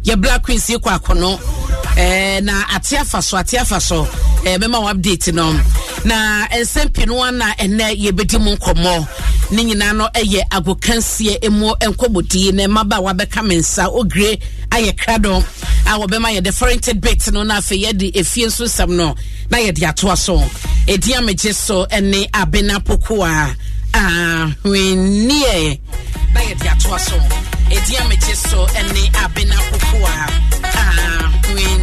ye Black Queens ye kwa kono na atiafa so bema wa update no na ensempi no na ene ye bedi mu nkomo ni nyina no eye agokansie emo enkobodi na maba wa beka mensa ogre aye krado awo bema ye different bit no na fe ye di efie so sam no na ye di ato aso edi ameje so ene abena pokoa nie na ye di ato aso edi ameje so ene abena pokoa nie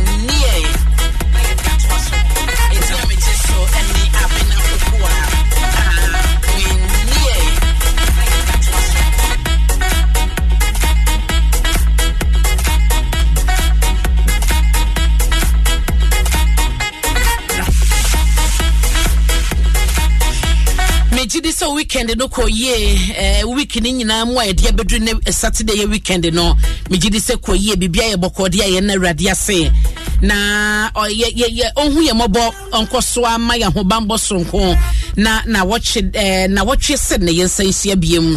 Mejidi so weekend no ko ye weekend nyina mo ade bedu ne Saturday weekend no mejidi se ko ye bibia ye bokode ye na Awurade ase na ye onhu ye mobo onkoso ama ye hobambo sonko na watch se ne yensansia biem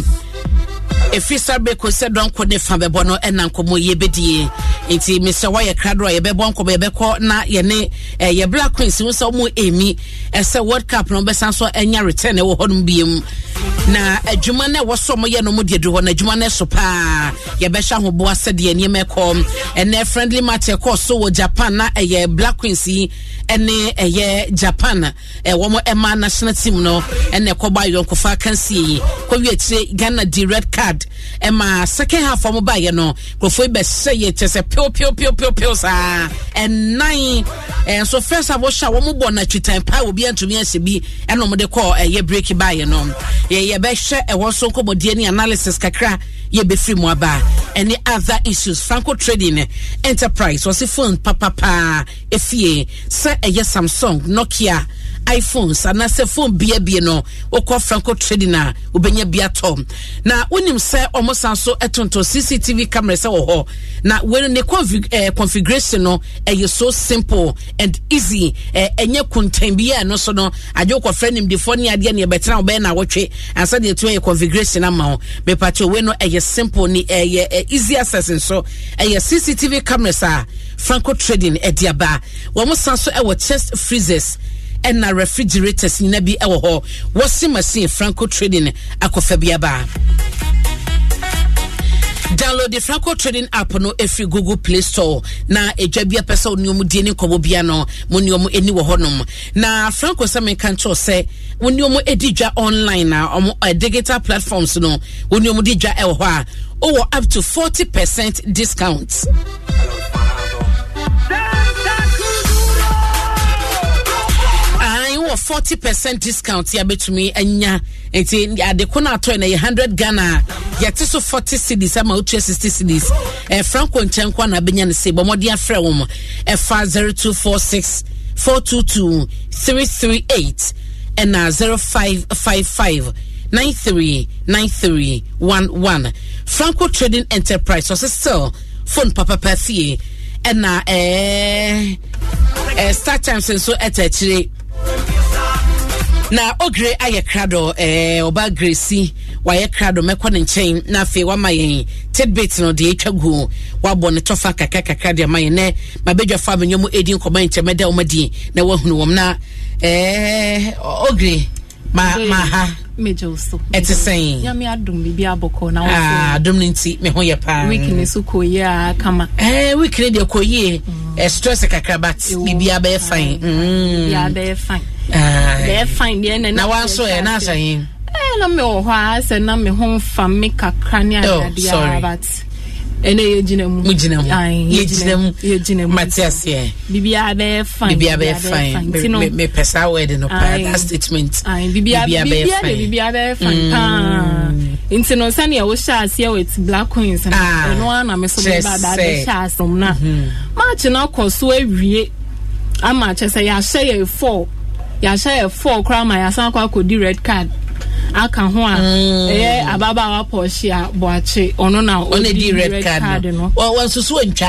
efisa be ko se don ko ne fa bebo no enankomo ye bedie enti Mr. Why Kradro ye bebo nko be ko na ye ne ye Black Queens wo so mo emi ese World Cup no be sanso enya return e wo honum biem na adwuma na wo so mo ye no mo de ho na adwuma na so pa ye be hwa hobo asede ene mekom ene friendly match e ko so wo Japan na ye Black Queens ene ye Japan wo mo ema national team no ene ko ba yon ko fa kansi ko wi atire Ghana di red card ema second half mo ba ye no ko foi be say chese pio sa and 9 so first half wo sha wo mo bo na twitan pa obi antumi asebi eno mo de ko ye break ba ye no ye be hwe e wo so nkobodie ni analysis kakra ye be free mo aba any other issues Franco Trading Enterprise was phone papa efie se eye Samsung Nokia iPhones anase phone bia no okọ Franco Trading na obenya bia tom na wonim se omosanso etonto CCTV camera se wo ho na when the configuration no so simple and easy enye contain bia no so no ajoko friend him the phone ade na betena obe na wotwe ansa de to configuration ama be pacho we no simple ni easy access so CCTV cameras Franco Trading ediaba wo mosanso chest freezers and na refrigerators ni na bi ewo ho washing machine Franco Trading akofa biaba. Download the Franco Trading app no every Google Play Store na ejabia pesa oniomu die ni kobo bia no moniomu eni wo honom na Franco say men kan cho say oniomu edija online na digital platforms no oniomu dija ewo ho a up to 40% discounts. 40% discount ya betumi anya enti ade ko na to na 100 Ghana yete so 40 cedis ama 60 cedis Franco nchenkwa na benya ne se bomodi afre wo mo 0246 422 338 and 0555 939311 Franco Trading Enterprise was still phone papa pasie and start times and so etachire na ogre aye krado oba gresi waye krado mekọ ne nchen na afi wa mayen tidbit no de etwagu wa bo ne tofa kakaka de mayen ne mabedwa fa benyomu edin koma nche meda omadi na wahunu wom na ogre ma ha mejoso eti sen ya mi adum bibia aboko na wo adum nti me ho ye pa weekend so koye kama weekend de koye stress kakra bat bibia be fine ya be fine be fine de na wan so e na asan na me ho ha se na me ho fa me kakra ne adia but ene yejinamu Matthias ye bibia be fine me pesa word no that statement bibia be fine into no sane wo sha ase with Black Queens no na me so be bad be sha asom na match na koso awie ama che say ya share 4 kra ma ya san kwa kodi red card aka ho a ababa wa Porsche boache ono na di red card no wan susu ntwa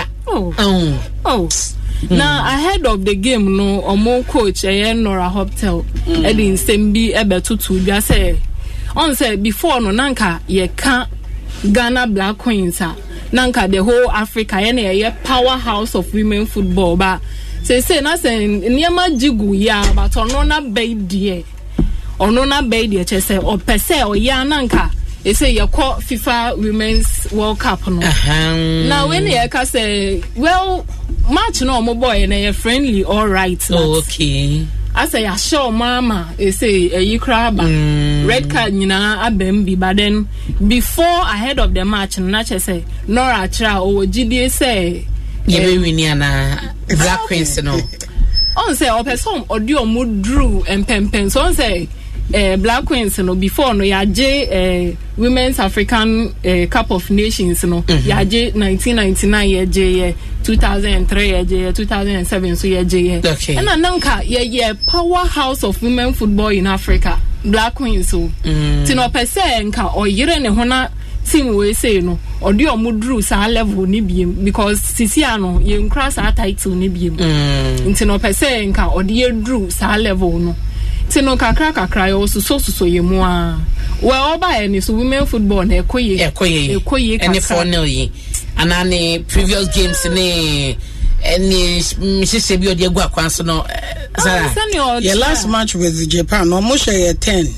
now ahead of the game no omo coach Nora Hotel edin sembi ebetutu dwa say on say before no nanka ye ka Ghana Black Queens nanka the whole Africa a powerhouse of women football but say na say niema jigu ya but ono na baby chese o pese o ya nanka e say ye call FIFA Women's World Cup no now when you can say well match no mo boy na ye friendly all right okay I say I show mama e say you crab red card nyina abembi but then before ahead of the match na say Nora Tra o GD say ye be win na Black Queens no on say o person odi o mu drew empempen so on say Black Queens no before no ya je Women's African Cup of Nations no ya je 1999 ya je 2003 ya je 2007 so ya je okay and nanka ye powerhouse of women football in Africa Black Queens so tino pese nka oyire ne hona team we say no odi omudru sa level ni biem because sisi ano ye nkra sa title ni biem ntino pese nka odi edru sa level no tino kakra yo so ye mu a well oba any so women football na ekoye any 4-0 yi anani previous games ni any Mrs. Bi odi egu akwanso no Sarah your last match with Japan almost 10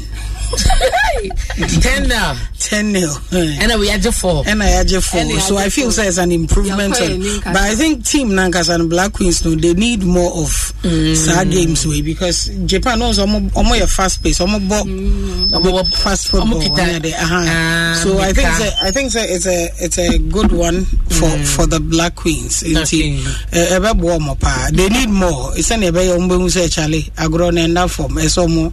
10-0 and we had 4 so I feel it's an improvement but I think team Nankas and Black Queens no they need more of sad games way because Japan also more fast pace fast football so I think it's a good one for the Black Queens they need more it's an ebe say Charlie agro na enda form esomo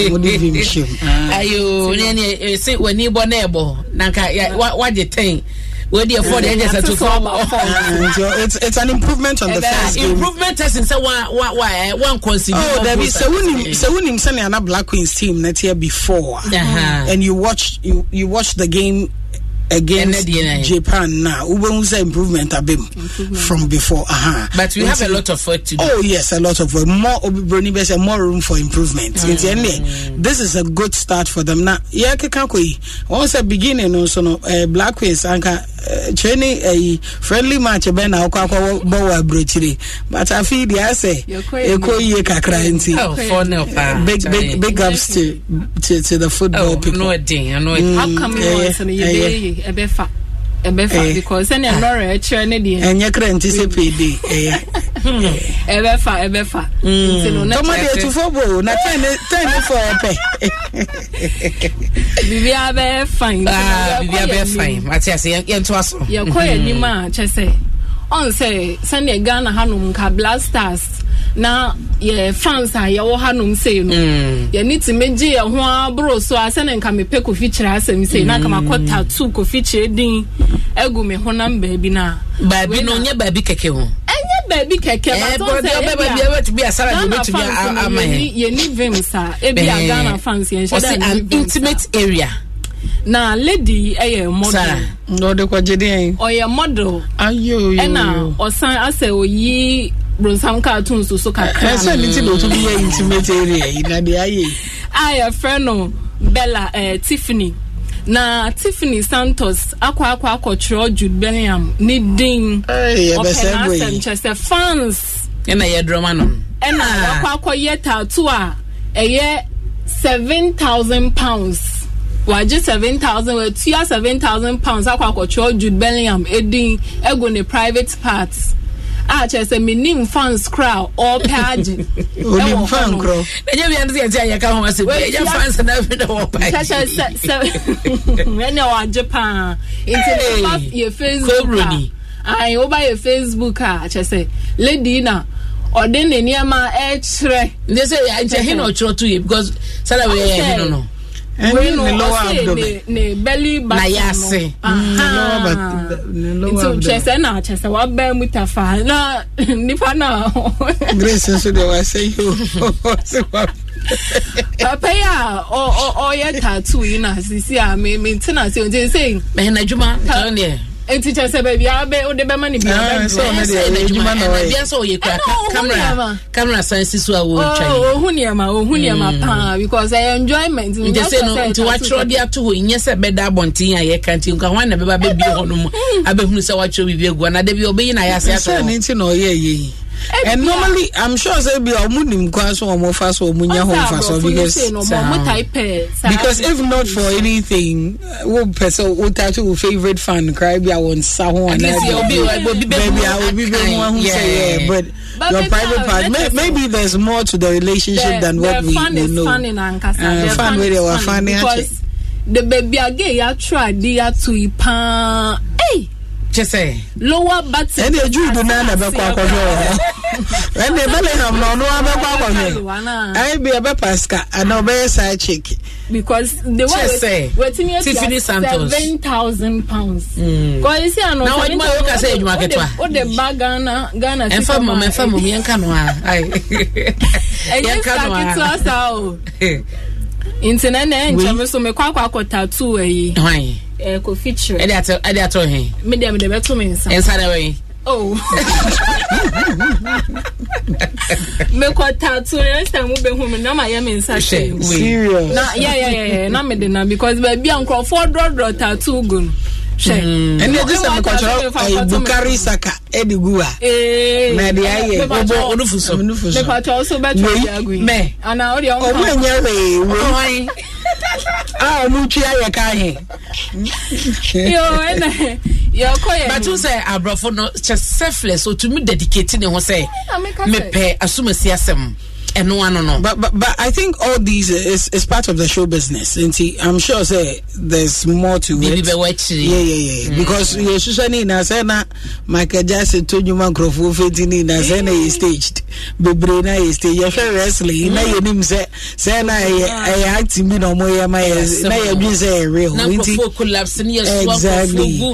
ayo nene say when you born ebo nanka what the thing where the afford just to form it's an improvement on the first game improvement as in say one consider there is so unim say na Black Queens team that year before and you watch the game against Japan now who's improvement from before but we have a lot of work to do. Oh yes, a lot of work, more room for improvement. This is a good start for them now. Once a beginning also no Black Queens anka training a friendly match ben na akwa bowa brochiri but I feel the say ekoye kakra nti big ups to the football people. No day how come you ebefa because any Laura chene dey enye krenti se pd ebefa tomade to football na 10 for epe bibia be fine Matias yen to aso ye koye ni ma chese on say Sunday Ghana hanum ka Blasters na ye fans a ye wo hanum say no ye need to meje ye ho abro so asene nka me pe ko feature asem say na kama kwata tu ko feature din egu me ho number bi na ba bi no nya ba bi keke ho enye ba bi keke ba so say ba bi to be asara de to be ama ye ni vimsa e bi Ghana fans ye sheda an intimate area na lady model no de kwa jede model ayo na osan ase oyi bronsam cartoons so kakra ese niti do to be intimate area ina de aye friend Bella Tiffany na Tiffany Santos akwa akọchiro Jude Bellingham ni din Manchester fans na ye drama no na akwa ye tattoo a eye £7,000 waje 7,000 we tia £7,000 akọchiro Jude Bellingham edin ego ne private parts chese minim fans crowd or page onim fan crowd enye bi ande tie ya ka ho ase enye fans na fi do page when you Japan into your Facebook ai oba your Facebook chese lady na ode ne niam chere they say enche he no chiro to you because sala we he no we no ne belly button na yase so chese na chese wa ba mutafa na nipa na Grace so they were say you papa ya o ya tattoo ina sisi a me tina say o say me na djuma ton enti chese baby abe o de be mani bi so na de ejuma na we bia so ye camera science so a wo twa oh huniama pa because I enjoyment nje say no nti wa tro dia to ho nye se beda abontin a ye kanti nka hwan na be ba be bi ho no mu abehunu se wa tro bi egu na de bi obeyi na ya se ato so nti no ye and normally I'm sure say be omunim kwa so omofa so omunya ho fa so because if not for anything what person what tattoo favorite fan cry be I want sa ho and baby I will be one who say but your private part maybe there's more to the relationship than what we know. Fun in Ankasa fun where they were funny because the baby again ya try dia to ipa just say lower button and the Jew do na be kwa when the Bellingham no be kwa I be a pasca and obey side chick because the way waiting Tiffany Santos 7,000 pounds because you see I know now what you say you market o de bag Ghana and for mom yanka no ai yanka no sao internet na nchame so me kwa tattoo hwan ko feature ede ato he medium de beto me nsa na we oh me ko tattoo next time we be hu me na ma ya me nsa serious na yeah na me de na because baby anko for draw tattoo gun and they just am control Bukari Saka Edigua na de aye obo onufuso me ko also beto agui me ana ori on obo enye muchi aye ka he yo koye but you say abrofo no just selfless so to me dedicate ne ho say me pe asumasi asem eno ano no but I think all these is part of the show business and I'm sure say there's more to it yeah because you usually na say na Michael Jackson to Nyuma Nkrofo fetini na say na staged bebre na stage you wrestling na yenim say na acting me no more na you be say real Nkrofo collapse ni exactly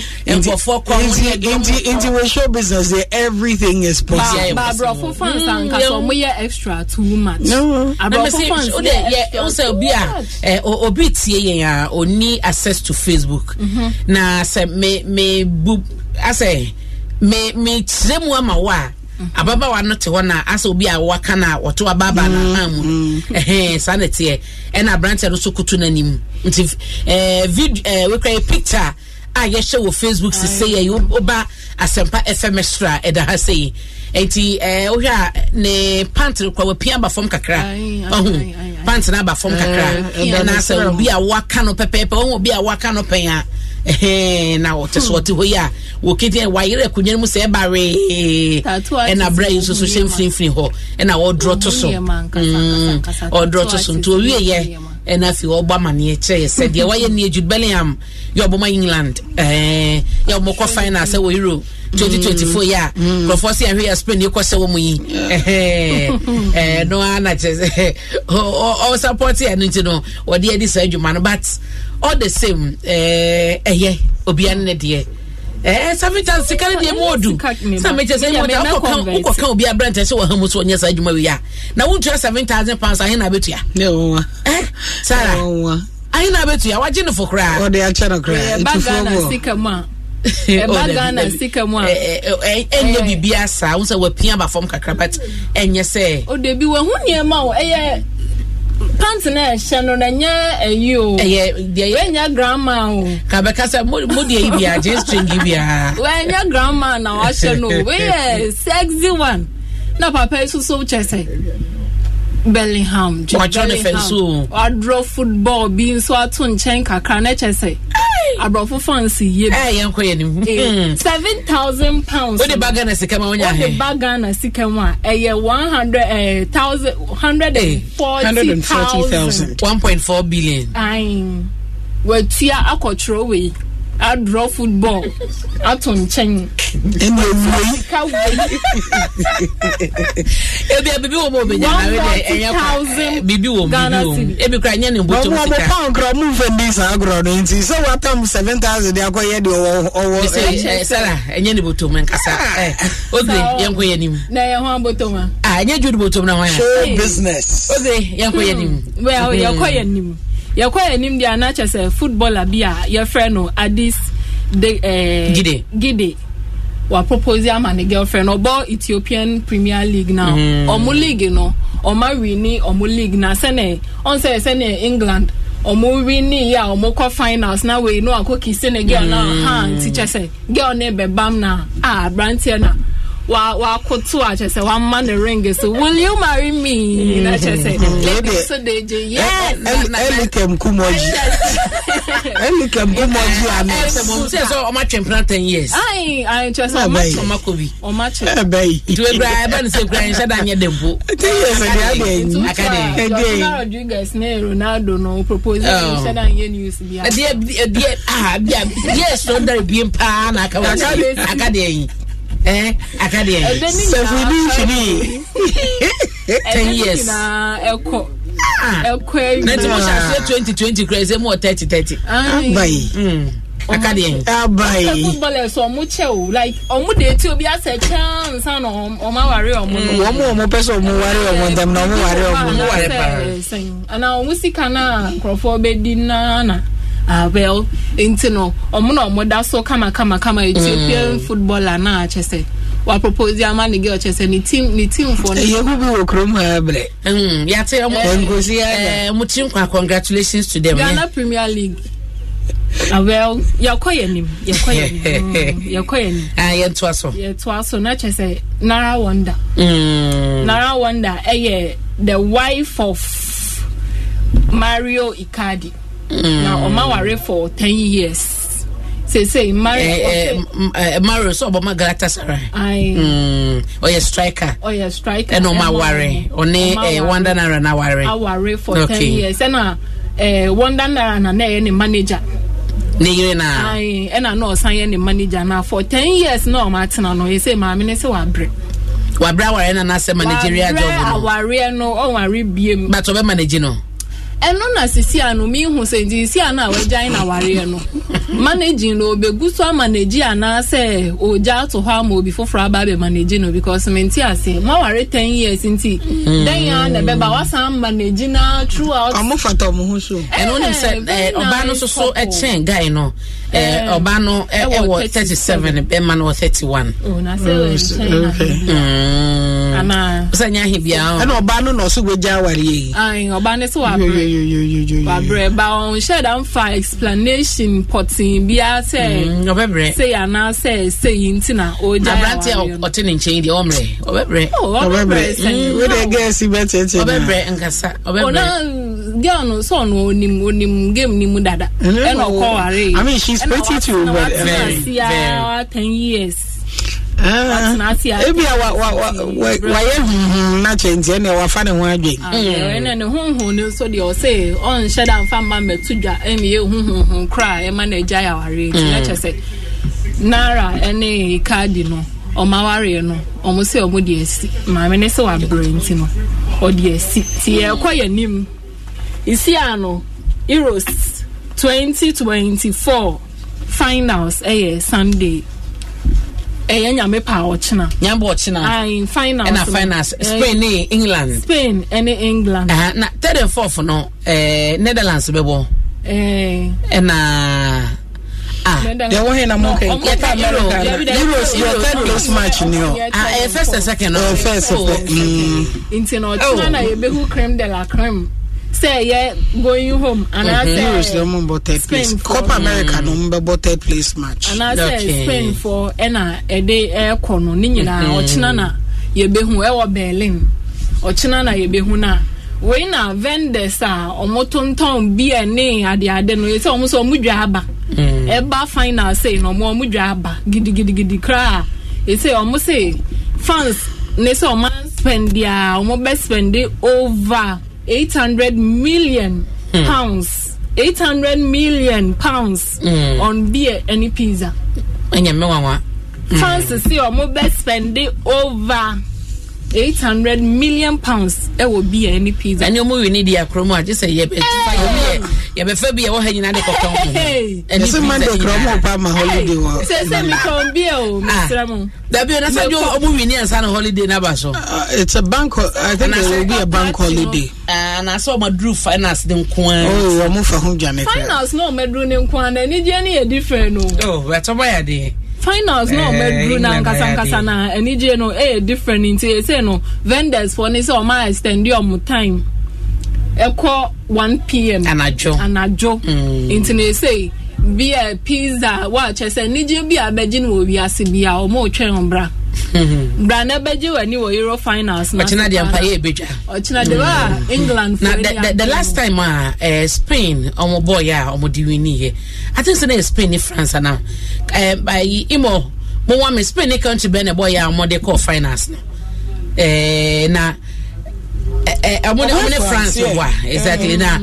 into we show business everything is possible but bro fans and so mo extra too much no also obi a obi tie yen a oni access to Facebook na say me ase me tremu ama wa ababa wa no te ho na ase obi a waka na woto ababa na hamu sanete e na branch no so kutu nanim nti video we create picture a ye share wo Facebook say ye oba Asempa FM extra eda ha say enti ohwa ne pant kwa wapia ba fom kakra pant na ba fom kakra na say obi a waka no pepepe obi a waka no pen a na wote so wote ho ya wo kiti wa yire kunyen mu say bare e na bra yi so hemfrinfrin ho e na wo draw to so o draw to so to wie ye e na fi ogba mane che said ye wa ye ne Jude Bellingham yo boma England yo mo ko final say wo Euro 2024 ya profosi ahwe Spain ye ko se wo mu yi no ana che o support ya no no wo de edi say djuma no but all the same obi an ne de 7,000 sekare de modu sa me che say mo ta ko kan obi abrante se wo hamu so nya say djuma wi ya na wo 7,000 pounds ahe na betu ya no Sara ahe na betu ya waje no for cry o de action cry itu for sikama Bagana sikama enye bibia sa unsa wapia ba form kakra but enye say o de bi we hu niema o pants na shano na nya ayo de nya grandma o ka be ka say modi e bia je string bia we nya grandma na wa shano we sexy one na papa isu so chese Bellingham Adro football being so atun chen kakra na chese abrofo fancy ye yanko ye ni 7,000 pounds what the bagana sikama wonya he the bagana sikama 140,000 1.4 billion we tia akochro we Adro football atun chen bibi wo mo be nya na bibi wo ebi kra nya ne mboto mo pound kra mu fendi sa agro no nti so watam 7,000 de akoye de owo Sara enya ne boto men kasa odre yenko ye nim na ye ho boto ma nya jude boto na ho ya show business odre yenko ye nim well yenko ye nim dia na chese footballer bia your friend no Addis Gide wa propose am and girlfriend about Ethiopian Premier League now. Omo league no. Oma wini omo league na sene on say England. Omo wini ya omo ko finals na we no akoki sene girl na teacher say girl ne be bam na brantie na wa kotu a chese wa man the ring so will you marry me na chese so they yes elikem kumoji ana so o ma twemplan 10 years I chese o ma kobi o ma che bay to ebra ba no se kra nsha da nye dempo 10 years akade Rodriguez ne Ronaldo no propose nsha da nye news bia yes so there be pa na akade Academy. 10 years. Echo. 2020 crazy more 30. Academy. Footballers so much like omu dey ti obi ase chance and o ma ware omu person omu ware omu dem na omu ware ana omu sika na crofo be di na well intino omo da so kama Ethiopian footballer na chese wa propose am na girl chese ni team for you go be okrom ha bre ya te mu team kwa congratulations to them Ghana Premier League well yakoyenim yentoaso na chese Nara Wonder the wife of Mario Icardi. Now Oma ware for 10 years. Say Mario so Obama Galatasaray. Striker. And Oma ware. Wanda Nara na ware. I ware for 10 years. And Wanda Nara na any manager. And I know sign any manager now for 10 years. No, Martin, no, he say my minister wabre. Wabra ware na say managerial job. Ware no, ware BM. But Oba manage no. Eno na sisi anu mi hu se di si ana wajan na ware no managing no beguso manage ana say oja to ha mo bi foforo aba be manage no because menti ase ma ware 10 years nti then ya na beba wasan manage na throughout amofata mo hu so eno ni say oba no so chen guy no oba no e 37 be man 31 oh na say ana usanya hibia eno oba no so gbeja ware yi oba ne so wabre ba on share am for explanation potting bia say say ana say intina oja abrante otin nchen di omre obebre we dey get si better obebre nkasa obebre ona girl no so no onim game ni mu dada e no ko ware I mean she's pretty too but very 10 years ebi wa na change na wa fa ne ho adwen ne honhon ne so de o say on share am fa ma metudwa emi ye honhon kra e manager ya ware na chese Nara ene Icardi no o ma ware no o mo say o mo de asi ma me ne se wa brain no o de asi ti e kwa yanim isi ano Euros 2024 finals Sunday nyame pa ochina nyambo ochina finals na finals Spain England and England na third and fourth no Netherlands bebo na they want na mo can get Euros your third place match ni first and second first intino ochina na yebehu creme de la creme say yeah going home and I say third place Copa America no be third place match and I say Spain for ena ede kono ni nyina ochina na yebehu e Berlin ochina na yebehu na we na vendors a omotonton bi ene ade no say omo so omudwa aba e ba final say no mo omudwa aba gidi kra e say omo say fans ne say omo spend dia omo be spend over 800 million pounds 800 million pounds on beer and pizza fans see omo best spend over 800 million pounds e will be any pizza and you move need your promo just say ya be fa bi e wo ha nyina de kokon ho eni se Monday kromo pa ma holiday wo se mi kon bi o Mr. Mo da bi na sa jo obu wini ansa na holiday na ba so it's a bank I think it will be a bank holiday na so ma dru finance de nkoan oh mo fa ho jame finance no medru ne nkoan na ni je ni e different no oh we to buy ade finance no medru na nkasa na eni je no different into say no vendors for ni so ma extend your time eko 1 p.m. anajo into ne say be a pizza watch say ni je bi abeji no wi ase bia o mo twen bra bra na beji wani wo Euro finance na ochina de empire ebeja ochina de wa England na the last time Spain omo boy ya omo di wini here I think say Spain ni France na by imo mo wa me Spain ni country be na boy ya omo de call finance na amone France wa exactly na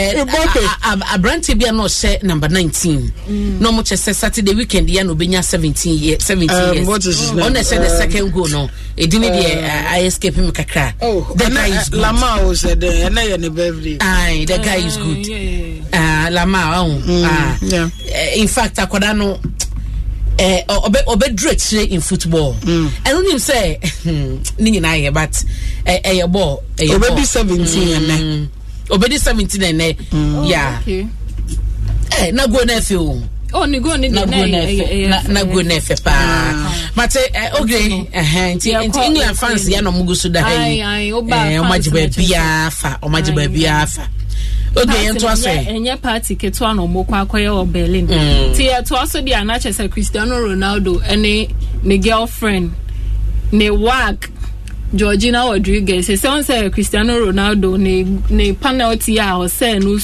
Abranti bia no say number 19 no mo chese Saturday weekend ya no benya 17 years on the second goal no edini de I escape him kakra the guy is good. Lama said na ya ne birthday the guy is good Lama in fact akoda no obe direct in football and when him say ni na here but ball obe 17 obedi 17 and yeah okay na go na fe o ni go ni na go na fe pa mate okay England fans ya no mugusu da hai o majiba bia fa okay ento aso enye party keto na omoko akoye o Berlin ti eto aso dia na chese Cristiano Ronaldo ene ne girlfriend ne work Georgina Rodriguez say on say Cristiano Ronaldo ne penalty a o say no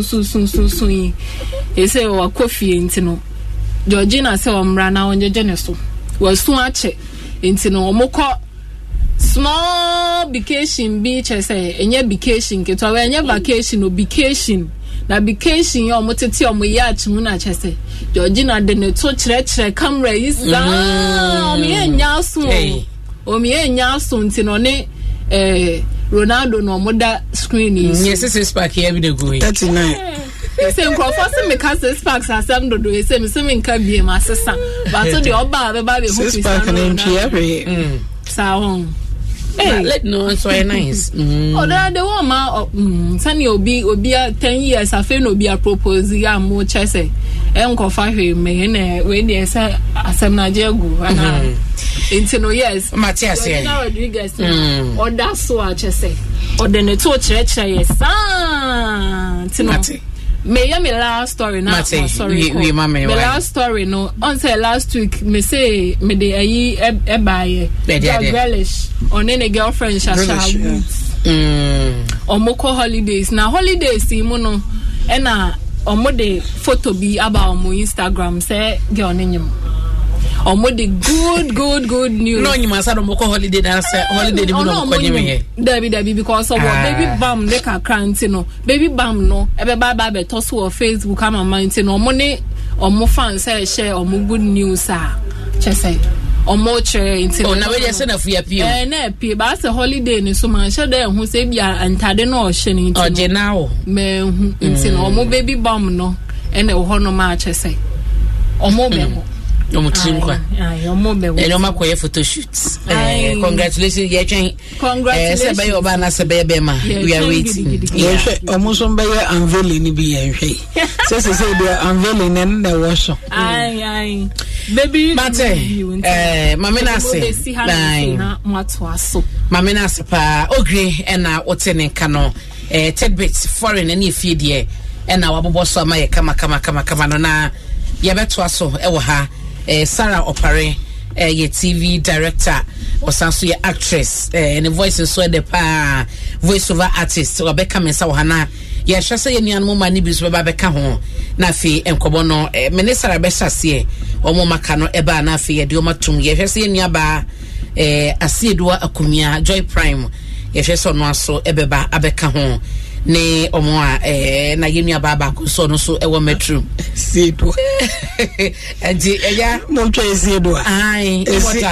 sun e say o coffee ntino Georgina say o mra na onjeje ne so wo sun ache ntino omoko small vacation beach say enye vacation ke to enye vacation no vacation na vacation yo motete o moya achimu na chese Georgina de ne to kire camera is o me enya so o me enya so ntino ne Ronaldo no moda screen is yes six pack here we dey go 39 say Crawford say me cast six packs asem do say me nka bie ma sesa but so the oba be ba be who six pack na mchi sa hey let no so nice oda the one ma sani obi 10 years afa no obi a propose ya mo chese enkofa hwe me na we dey say asem na jegu ana intino yes Matias here Rodriguez oda so a chese oda ne to chire yes intino me last story now sorry we mama me last story no on say last week me say me dey ayi e buy relish on any girlfriend Shasha omoko holidays na holidays mu no e na omo de photo bi about omo Instagram say girl nenyim omo de good news no nyima sa omoko holiday na say holiday di mu no ko nyime here Debbie because of what baby bam de kakra ntino baby bam no ebe ba be to so Facebook ama man ntino omo ne omo fans share omo good news chese omo chere ntino na we say na fuya pio na pie ba say holiday ni so man share dey hu say bia antade na o hye ni ntino oje na o me hu ntino omo baby bam no ene wo ho no ma chese omo be ho omo trinkwa omo be wo ene o makoye photo shoot congratulations ye twen congratulations se be oba na se be ma we are waiting omo so be unveiling ni bi ye hwe say they unveiling and the wash ai baby mate mamina se na mato aso mamina se pa ogre na wote ne nka no tidbits foreign na efie de na wabobo so ma ye kama no na ye beto aso e wo ha Sarah Opare ye TV director osanso ye actress and voice so the pa voice over artist Rebecca Mensa wo hana ye hwese ye nuan mo mani bi so ba beka ho na fi enkobo no minister be hyase omo maka no e ba na fi ye de o matum ye hwese ye nua ba Asiedoa Akumia Joy Prime ye hwese no aso ebeba abeka ho ne omo na yenua baba ko so no so e wo metro Siedo enti eya mo twa Siedo ai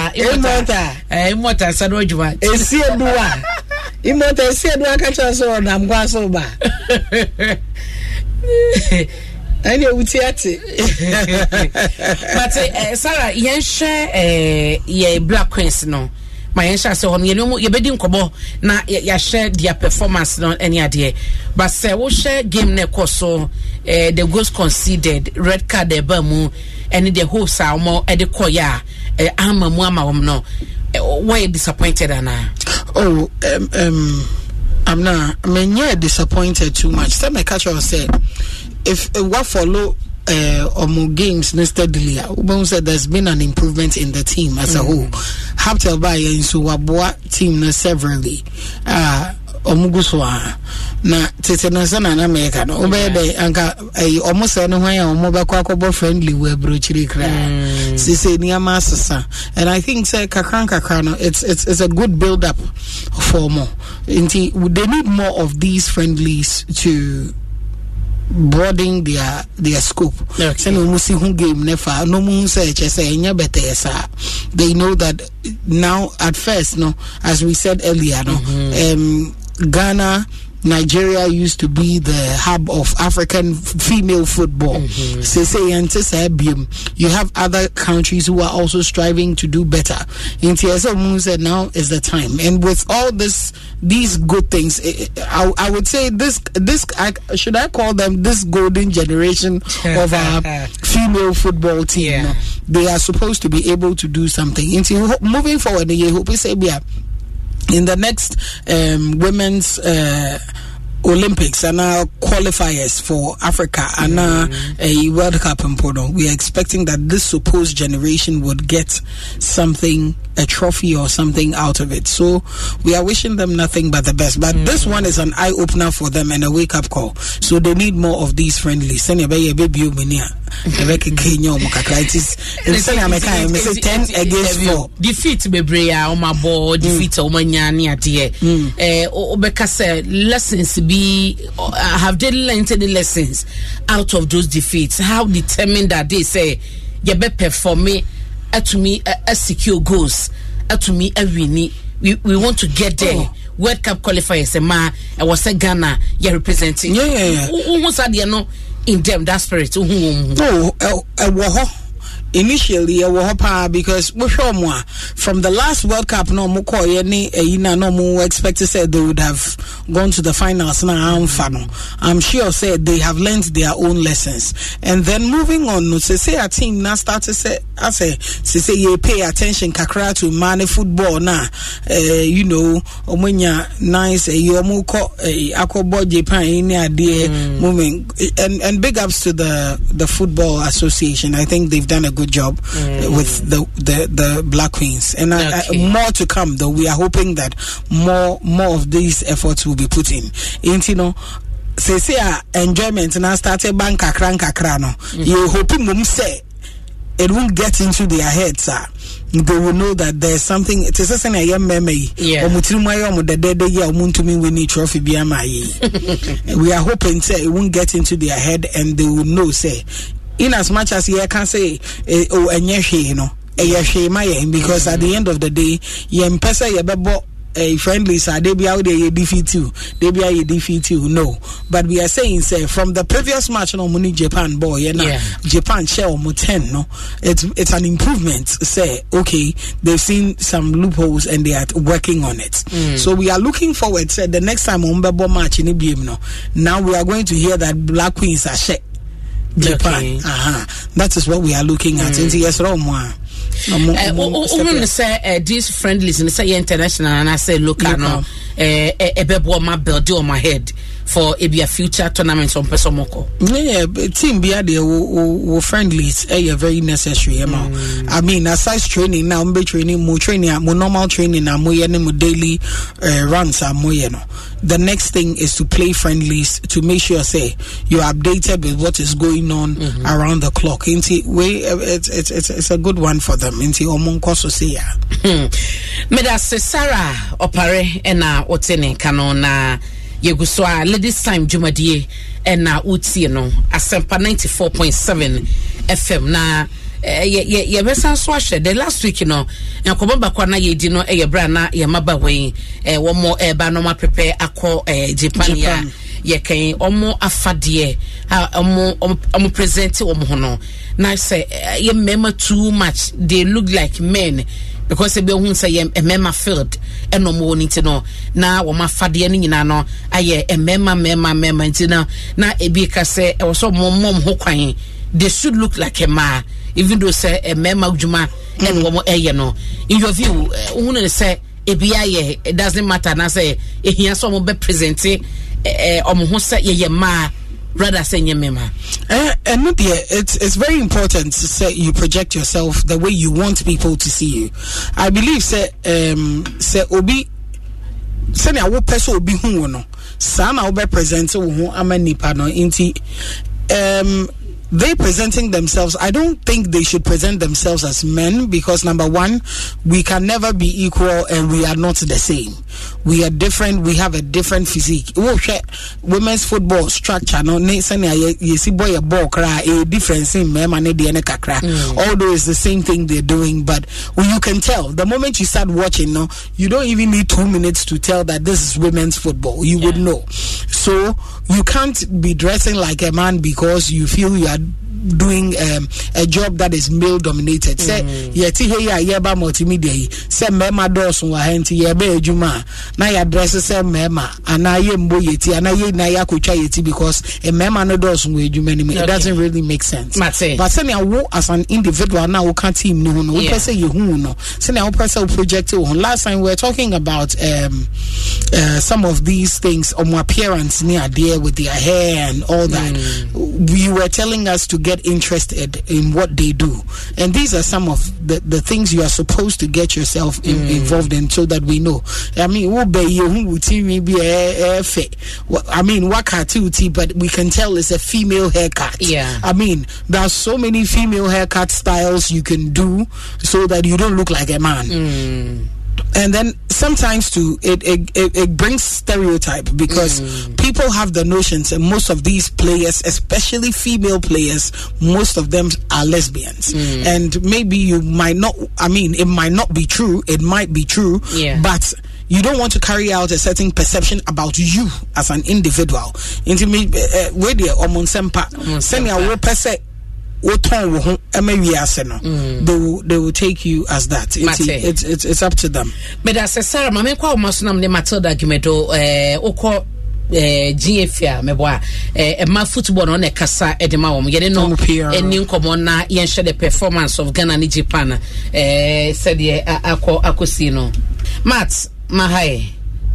imota sado juma Siedo imota Siedo aka cha so na mgwa so ba And you would say it. But Sarah, yen share ye Black Queens no. My ensure so on you bedding kobo na ya share their performance no any idea. But say we share game ne so the goals conceded, red card the bamu, and the hopes are more at the koya ama no. Why disappointed Anna? Oh, I'm not. I mean, yeah, disappointed too much. Some my catcher said, if what follow or more games steadily, Ubon said there's been an improvement in the team as a whole. Haptel by in Suwabwa team severally. Omuguswa na tete na sana na America no obede anka almost anywhere omoba kwa friendly we brochiri kra sise ni amasasa. And I think say kakran no it's a good build up for more. They need more of these friendlies to broaden their scope. Okay. No musi hu game nefa no mu say enya better esa. They know that now at first no, as we said earlier no, Ghana, Nigeria used to be the hub of African female football. You have other countries who are also striving to do better. In TSO Moon said now is the time. And with all these good things, I would say this should I call them this golden generation of our female football team? Yeah. They are supposed to be able to do something. Moving forward, I hope we say in the next women's Olympics and qualifiers for Africa and a World Cup in Porto, we are expecting that this supposed generation would get something, a trophy or something out of it. So we are wishing them nothing but the best. But this one is an eye opener for them and a wake up call. So they need more of these friendlies. Send your baby it's 10 against 4. Defeat Bebrea on my board, defeat Omanyani at the Obeka said lessons be have they learned any lessons out of those defeats? How determined that they say you better perform me to me a secure goals to me a winning. We want to get there. World Cup qualifiers I was a Ghana you're representing. Who's at the no in them that spirit. Initially because from the last World Cup no expect to say they would have gone to the finals now. I'm sure said they have learned their own lessons. And then moving on, say a team now start to say you pay attention kakra to man football now. Nice akobo Japan in moving and big ups to the Football Association. I think they've done a good job with the Black Queens, and more to come. Though we are hoping that more of these efforts will be put in. Say enjoyment now started bank kakra no. You hoping mum say it won't get into their heads, sir. They will know that there's something. It is a young memory. We are hoping say it won't get into their head, and they will know say. In as much as you can say, because at the end of the day, friendly, so they be out there, you defeat you. No, but we are saying, say, from the previous match, no money Japan boy, Japan share 10. No, it's an improvement. Say, okay, they've seen some loopholes and they are working on it. So we are looking forward. Say the next time Mbebo match in Ibim, no, now we are going to hear that Black Queens are share. Japan. That is what we are looking at. Yes, say these friendlies and say international and I say local no ebebo ma build on my head for a future tournaments on Pesomoko. Team be the friendlies very necessary. I mean, aside training now, more normal training now, more daily runs are more. The next thing is to play friendlies to make sure say you're updated with what is going on around the clock. It's a good one for them. Meda Sarah Opare ena otene kanona Yeguswa ladies time Jumadie ena uti no Asempa 94.7 FM na ye besa swashe the last week yakoba kwa na yedi no bra na ye maba we one more ba no ma prepare akọ Japan ya ye kan omo afade omo present omo hono na say ye mema too much, they look like men because they be who say ye mema field eno mo nti no na wo mafade no nyina no aye mema nti na ebi ka say e so mom ho kwan, they should look like a man, even though say a mema juma and womo eye no. In your view, who say ebiaye, it doesn't matter na say ehia so mo be present ho say ye ma rather say ye mema. And it's very important to say you project yourself the way you want people to see you. I believe say obi say na wo person obi hu no sa na wo be present wo hu amanipa no inti they presenting themselves, I don't think they should present themselves as men, because number one, we can never be equal and we are not the same. We are different, we have a different physique. Women's football structure, no, you see boy a ball cry, a difference in men and although it's the same thing they're doing, but you can tell the moment you start watching, no, you don't even need 2 minutes to tell that this is women's football. You would know. So you can't be dressing like a man because you feel you are doing a job that is male dominated. Say yeti here yeba multimedia say mema dos wa henti yebe ejuma na ya dress say mema anaye mbo yeti anaye na ya kutwa yeti because a mema no dos wa ejuma ni. It doesn't really make sense. But say na wo as an individual now can team no no we say you hu no say na wo person project on. Last time we were talking about some of these things on appearance near there with their hair and all that. You were telling us to get interested in what they do, and these are some of the things you are supposed to get yourself involved in, so that we know. I mean, but we can tell it's a female haircut. Yeah, I mean, there's so many female haircut styles you can do so that you don't look like a man. And then sometimes too, it brings stereotype, because people have the notions, and most of these players, especially female players, most of them are lesbians. And maybe you might not, I mean, it might not be true, it might be true, but you don't want to carry out a certain perception about you as an individual. Into me, with the Omonsempa, send your person. They will take you as that. It's up to them. But as a Sarah, my main almost nam the Matilda Gimedo, Oko GFA, Meboa, my football on a Casa Edema, getting no a new common yen share the performance of Ghana and Japan, said ye Akosino. Matt, Mahai.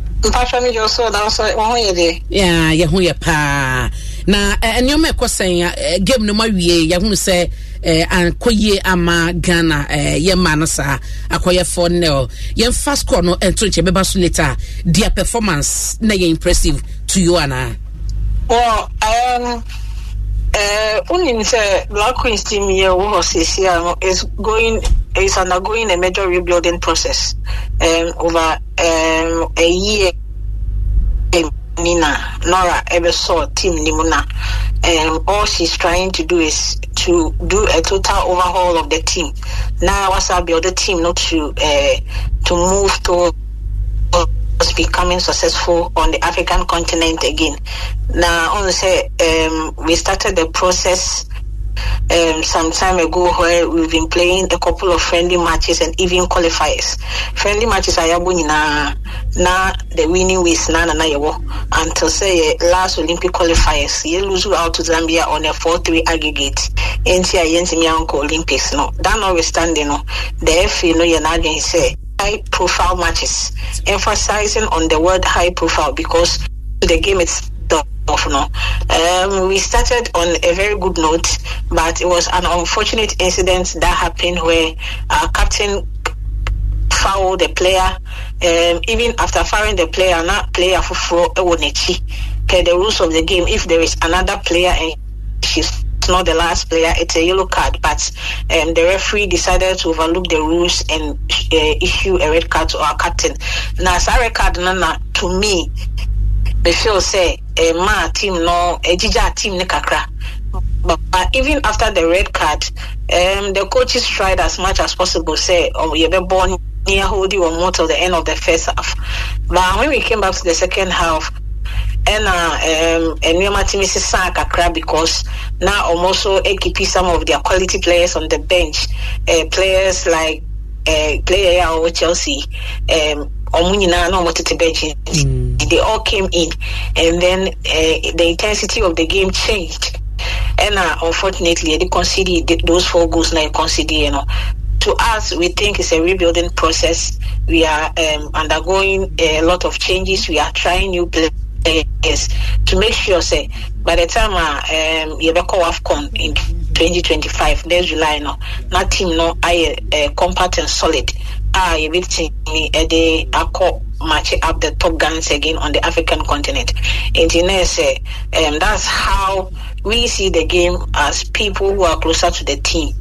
Yeah, Yahuya pa. Na and you make us saying game no mawie Yahu say and koye ama Ghana ye manasa akoye for no ye fast score no and to beba so later their performance na ye impressive to you ana. Well, only say Black Queens team here is undergoing a major rebuilding process over a year. Nina Nora ever saw team Nimuna, and all she's trying to do is to do a total overhaul of the team. Now what's up the other team not to move to becoming successful on the African continent again. Now I want to say we started the process some time ago, where we've been playing a couple of friendly matches and even qualifiers. Friendly matches are na the winning ways na until say last Olympic qualifiers. You lose out to Zambia on a 4-3 aggregate. Olympics no. That notwithstanding no, the FA no you say high profile matches, emphasizing on the word high profile because the game is we started on a very good note, but it was an unfortunate incident that happened where our captain fouled the player. Even after fouling the player, not player for the rules of the game. If there is another player and she's not the last player, it's a yellow card. But the referee decided to overlook the rules and issue a red card to our captain. Now, as a red card, to me, they feel say a team no a jija team ne kakra, but even after the red card, the coaches tried as much as possible say you be born near holding or more till the end of the first half. But when we came back to the second half, and Nneoma Timi Sisa kakra because now also keep some of their quality players on the bench, players like player or Chelsea, Omunina no Motete bench. They all came in, and then the intensity of the game changed. And unfortunately, they conceded those 4 goals. Now conceded, To us, we think it's a rebuilding process. We are undergoing a lot of changes. We are trying new players to make sure, say, by the time Yebeko AFCON in 2025, next July, that team compact and solid. They match up the top guns again on the African continent. And that's how we see the game as people who are closer to the team.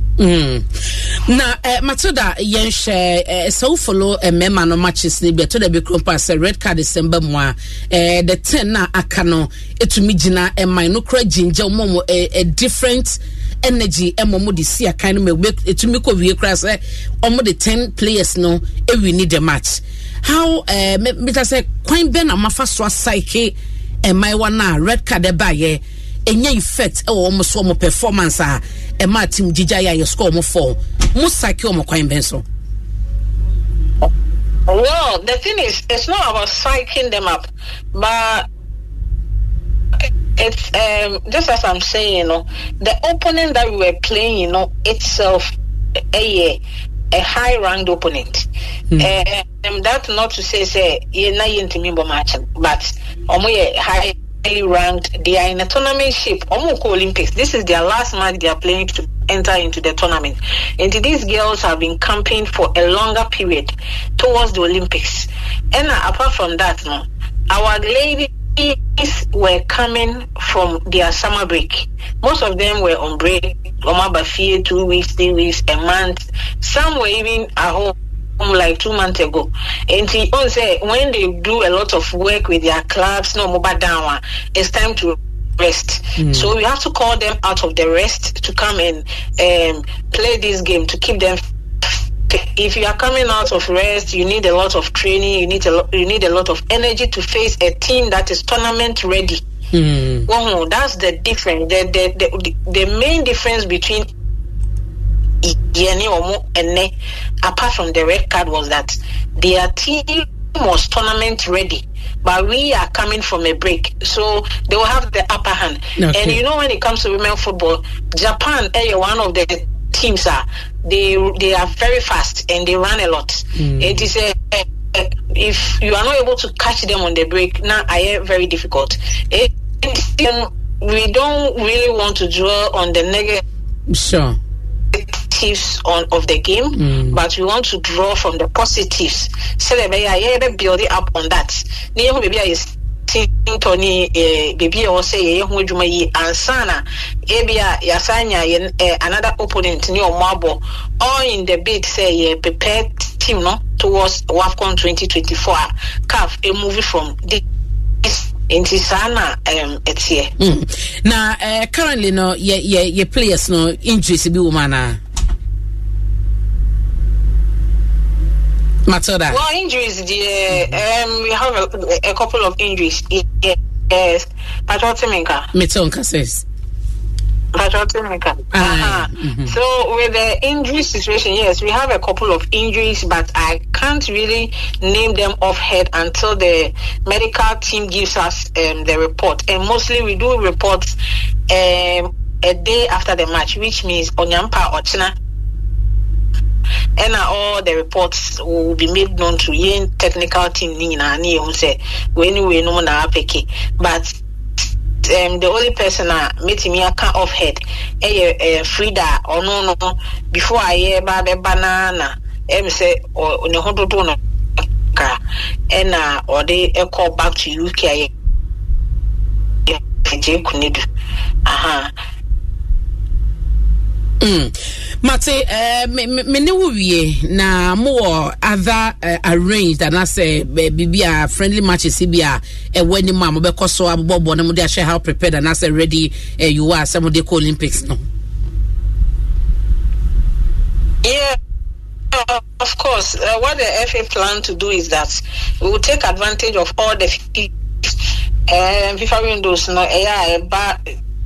Na Matilda yen so follow member no matches ni be to the big compass red card December mo the 10 na aka no etumi gina no kra ginger mo a different energy emomo de sia kan no me etumi ko wie kra say omo the 10 players no e we need the match how me say kwan ben amafa so psyche na red card e ba ye enya effect almost so mo performance ma team jija ya score mo 4 mo psyche mo kwan ben so. Well, the thing is, it's not about psyching them up, but it's just as I'm saying, the opponent that we were playing, itself a high-ranked opponent. That's not to say you're not into me match, but highly ranked. They are in a tournament shape. Olympics. This is their last match they are playing to enter into the tournament. And these girls have been camping for a longer period towards the Olympics. And apart from that, our ladies were coming from their summer break. Most of them were on break. 2 weeks, 3 weeks, a month. Some were even at home like 2 months ago. And he also said when they do a lot of work with their clubs, it's time to rest. So we have to call them out of the rest to come and play this game to keep them. If you are coming out of rest, you need a lot of training. You need a lot of energy to face a team that is tournament ready. Well, that's the difference. The main difference between and apart from the red card was that their team was tournament ready, but we are coming from a break, so they will have the upper hand. Okay. And when it comes to women football, Japan, one of the teams they are very fast and they run a lot. It is if you are not able to catch them on the break, now very difficult. We don't really want to dwell on the negative. Sure. Of the game, but we want to draw from the positives. So that we build it up on that. Maybe I Tony baby or say ansana ebia yasanya another opponent near Marble or in the bid say prepare team towards WAFCON 2024 CAF a movie from this into sana it's here. Now currently your players injuries be woman. Matilda. Well, injuries, we have a couple of injuries. Yes, Patriotiminka. Metonka says. Patriotiminka. So with the injury situation, yes, we have a couple of injuries, but I can't really name them off head until the medical team gives us the report. And mostly we do reports a day after the match, which means Onyampa or China. And all the reports will be made known to yen technical team but the only person meeting me account of head Frida or no before I hear banana say or and or they call back to UK Mate, me wie na more other arranged and I say be a friendly matches be a when the mama because so abobo na mo dey share how prepared and I say ready you are some of the Olympics no. Yeah, of course. What the FA plan to do is that we will take advantage of all the FIFA windows no but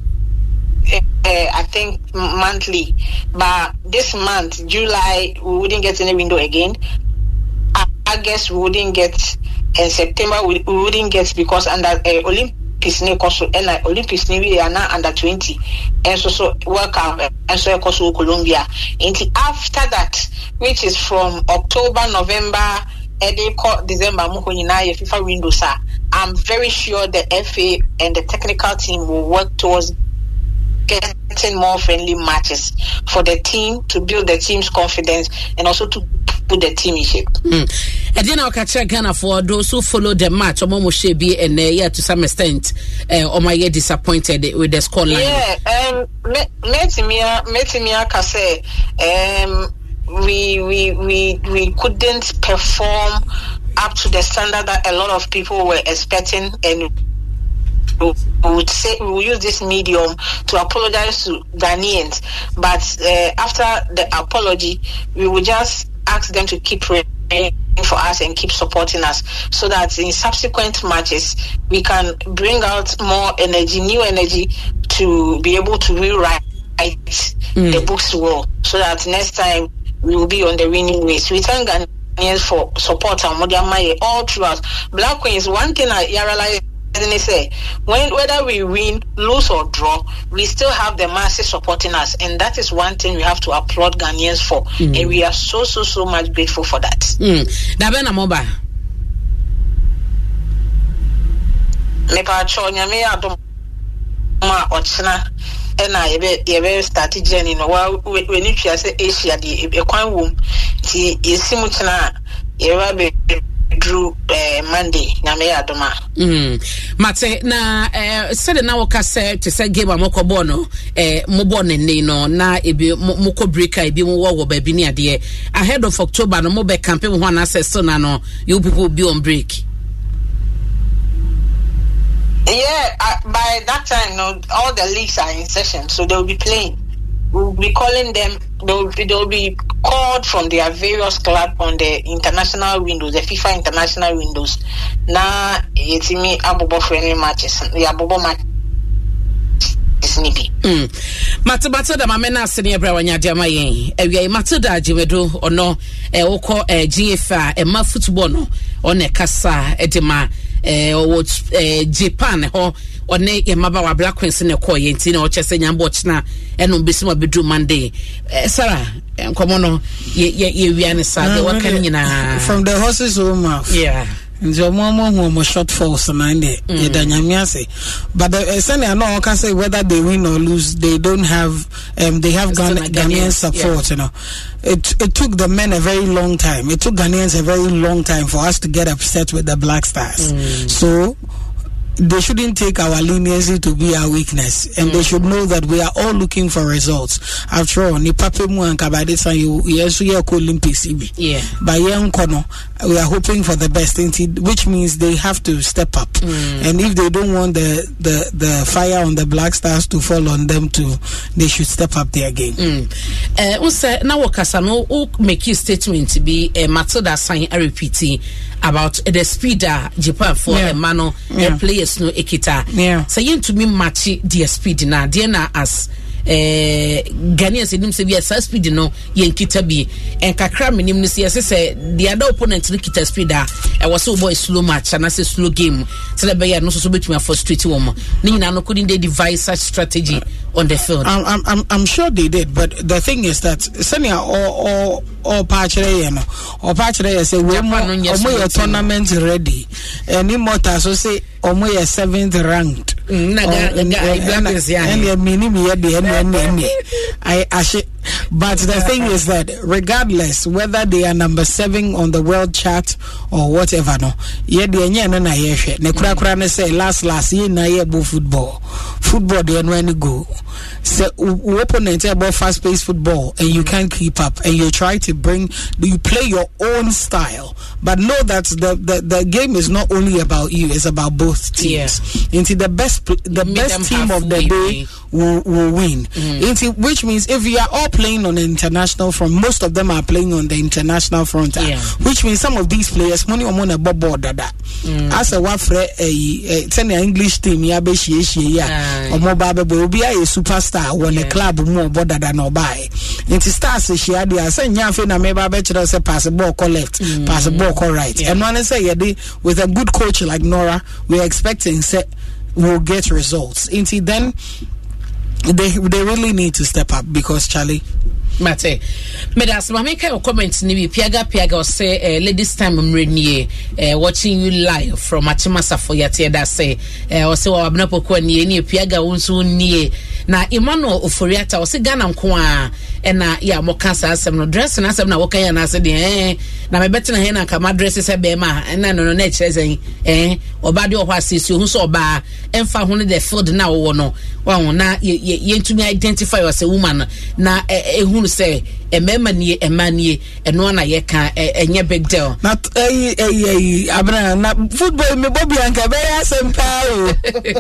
I think monthly, but this month July we wouldn't get any window again. August we wouldn't get, and September we wouldn't get because under Olympics ne koso and Olympics ne we are now under 20 and so World Cup and so koso Colombia. Until after that, which is from October, November, December, FIFA windows are. I'm very sure the FA and the technical team will work towards getting more friendly matches for the team to build the team's confidence and also to put the team in shape. And then I'll catch Ghana for those who follow the match. Omo Shebi and yeah, to some extent, Omaye disappointed with the scoreline. Yeah, Metimia Kase, we couldn't perform up to the standard that a lot of people were expecting, and we will use this medium to apologize to Ghanaians. But after the apology, we will just ask them to keep praying for us and keep supporting us, so that in subsequent matches we can bring out more energy, new energy, to be able to rewrite the books well, so that next time we will be on the winning ways. We thank Ghanaians for support and Modiamaye all throughout. Black Queens, one thing I realized, and they say, whether we win, lose or draw, we still have the masses supporting us, and that is one thing we have to applaud Ghanaians for, and we are so much grateful for that. Dabena Moba. Mepa chonya me adom ma ochina ena yebe start journey no we ni twa say Asia de ekwan wom ti yesimu china yeba be drew Monday nyame adoma mate na said na woka say to say game amokobo no mo born ne no na ebi mo ko breaker ebi mo wo ba bi ni ade ahead of October no mo be campaign ho na say so na no you people be on break. Yeah, by that time, all the leagues are in session, so they'll be playing. We'll be calling them. They'll be called from their various clubs on the international windows, the FIFA international windows. Now, it's me abobo friendly matches. The abobo match is nippy. Matubata da mamena senior brawanya diamaye. Ewe matuda jiwedo ono oko GFA ema football no one kasa edema. Japan ho one yemaba wa Black Queens ne ko yenti na o chese nyambo china eno besima bedru Monday Sarah nkomo no ye wiane sa de wakan nyina from the horses home mouth. Yeah. Njo mo short falls na inde ye da nyamiase, but the senior no can say whether they win or lose, they don't have they have Ghanaian support. You know, it took the men a very long time. It took Ghanaians a very long time for us to get upset with the Black Stars. So they shouldn't take our leniency to be our weakness, and they should know that we are all looking for results. After all, ni pape mu anka by this time you Olympics. Yeah. By Kono, we are hoping for the best, which means they have to step up. And if they don't want the fire on the Black Stars to fall on them too, they should step up their game. Unse na wakasano o make a statement to be Matilda sign a repeating about the speed Japan for a mano players no ekita. So you to me match the speed na na as Ghanaians in say be speed no yenkita bi enkakra minim no say the other opponent no kita speed e was so boy slow match and say slow game so the be no so betumi frustrate them ni na no couldn't they devise such strategy on the field. I'm sure they did, but the thing is that senior or patchere or patchere say we your tournament ready and immortal so say omo your 7th ranked but the thing is that regardless whether they are number 7 on the world chart or whatever, no say last year na year football they no go so opponent about fast paced football and you can't keep up and you try to you play your own style, but know that the game is not only about you, it's about both teams. Into the best team of the day will win. Into which means if you are all playing on the international front. Most of them are playing on the international front, which means some of these players money on a bobo dada. As a wafre a English team ya be shie or mobile will be a superstar when a club more border than or buy. Into stars she had the say nyafe na meba better say pass the ball call left, pass the ball call right. And when I say with a good coach like Nora, we're expecting we'll get results. Into then they really need to step up because Charlie Mate, Medas, Mameka, your comments, Nibi Piaga, or say, ladies' time, Mrenie, watching you live from Machimasa for Yatia, that say, or so I'm not near Piaga, Unsu near. Now, Emmanuel Oforiata, or say Ganam Kwa, and Mokasa, some no dress, and I said, okay, and I said, now my better hen and come dresses a bema, and then on nature saying, or bad your horses, you who saw bar, and found one of the food now, or no. Well, now, you to me identify as a woman, now, who say a memanie a manie and one I can a big deal. Not Abra football me Bobby and Cabaya Sam Pao.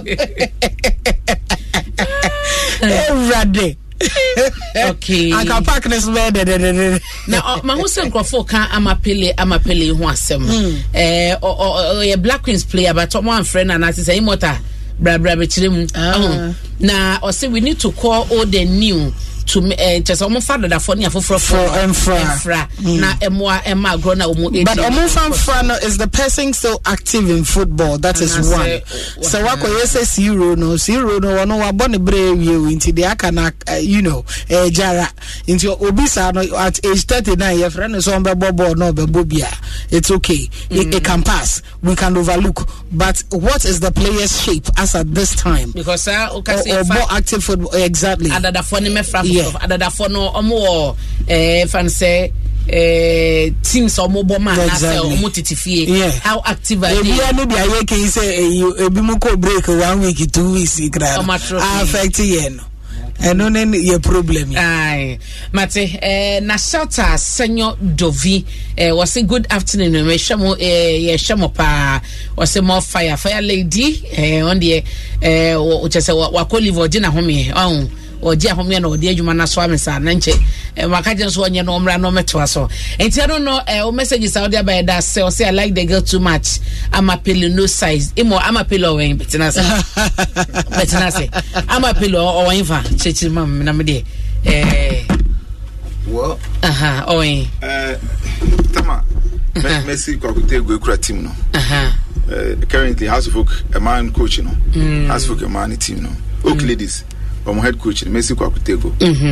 Every okay. I can pack this bed. Now, my husband Crawford can I'm a pele once. Or a Black Queens player, but one friend and I say, Mota, bra. Now, or say we need to call all the new. To just almost father that for Enfra na Emma grown up. But Enfra is the person still active in football. That is one. So what you say zero no one born brave you into the akana jara into obisa at age 39 your friend is on the bobo no bobia. It's okay. It can pass. We can overlook. But what is the player's shape as at this time? Because or more active football exactly. Other the phone other for no more fancy teams or mobile man how active are they? Maybe I can say you break 1 week 2 weeks affect you. And no your problem. Aye, Mate, Nasata Senor Dovi was a good afternoon. We shamopa was a more fire lady on the which is what call live or dinner home or dear home or dear Jumana Swamisa Nanche Makajan one no meto so. And I don't know messages out there by that say I like the girl too much. I'm a pillow no size. I'm a pillow in Betinase. I'm a pillow or infant. Chichi mam namide. Well Tama Messi Kwakute go team no. Currently House of Folk a man coach no. House of Folk a man team no. Oak ladies. From head coach Messi Kwakutego.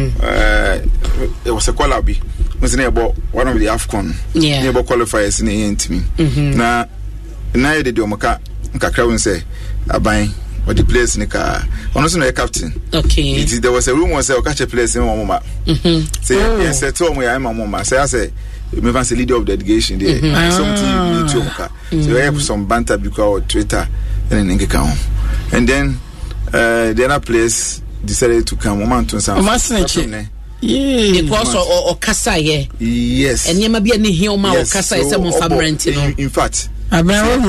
It was a qualabi. Was about one of the AFCON nearby qualifiers in the team. Now the Domaka Kakrawin say a buying what the players in the car. Also no captain. Okay. There was a rumor say catch a place in Mama. Say yes, I told me I'm Mama. Say I say me was the leader of the delegation there. Something to Maka. So I have some banter because Twitter and then and then the other place decided to come moment to some because or kasa yes and you be any human or kasa is some family in fact I'm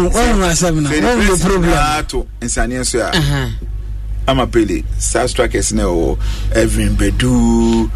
a problem to insane so I'm a pele South Strikers now Evelyn Bedu